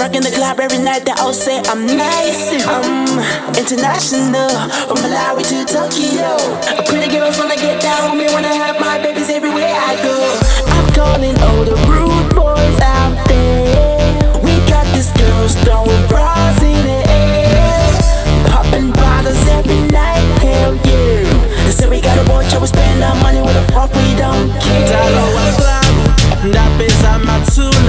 Rocking the club every night, they all say I'm nice. I'm international, from Malawi to Tokyo. Pretty girls wanna get down with me, wanna have my babies everywhere I go. I'm calling all the rude boys out there. We got these girls throwing bras in the air, popping bottles every night, hell yeah. They say we gotta watch how we spend our money, what the fuck we don't care. Ndalo wa club, ndapeza matsula